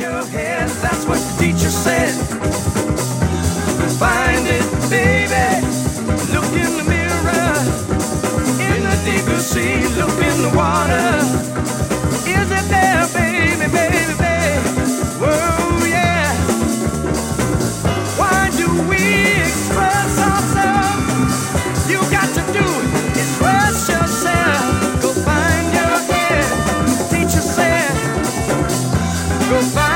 your head, that's what the teacher said. Find it, baby. Look in the mirror. In the deeper sea, look in the water. Is it there, baby, baby, baby? Whoa, yeah. Why do we express ourselves? You got to do it. Express yourself. Go find your head. Teacher said, go find